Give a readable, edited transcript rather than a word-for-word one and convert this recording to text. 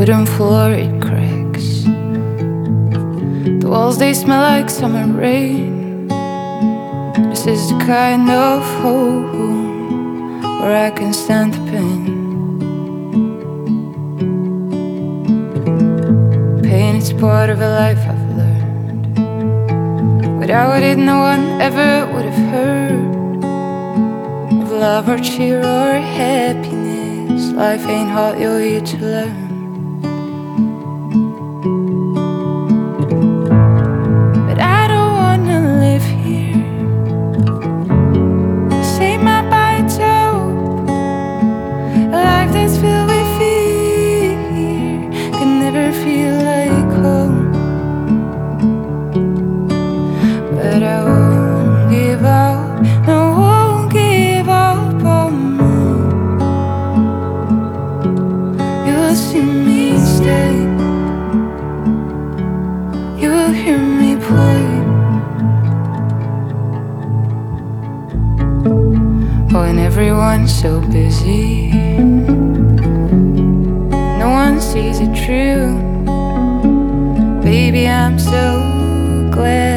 wooden floor, it cracks. The walls, they smell like summer rain. This is the kind of home where I can stand the pain. Pain is part of a life I've learned. Without it, no one ever would have heard of love or cheer or happiness. Life ain't hard, you're here to learn. But I don't wanna live here. Say my bites up. A life that's filled with fear can never feel like home. But I won't give up, no, won't give up on me. You will see me stay. You will hear me play. Oh, and everyone's so busy, no one sees it true. Baby, I'm so glad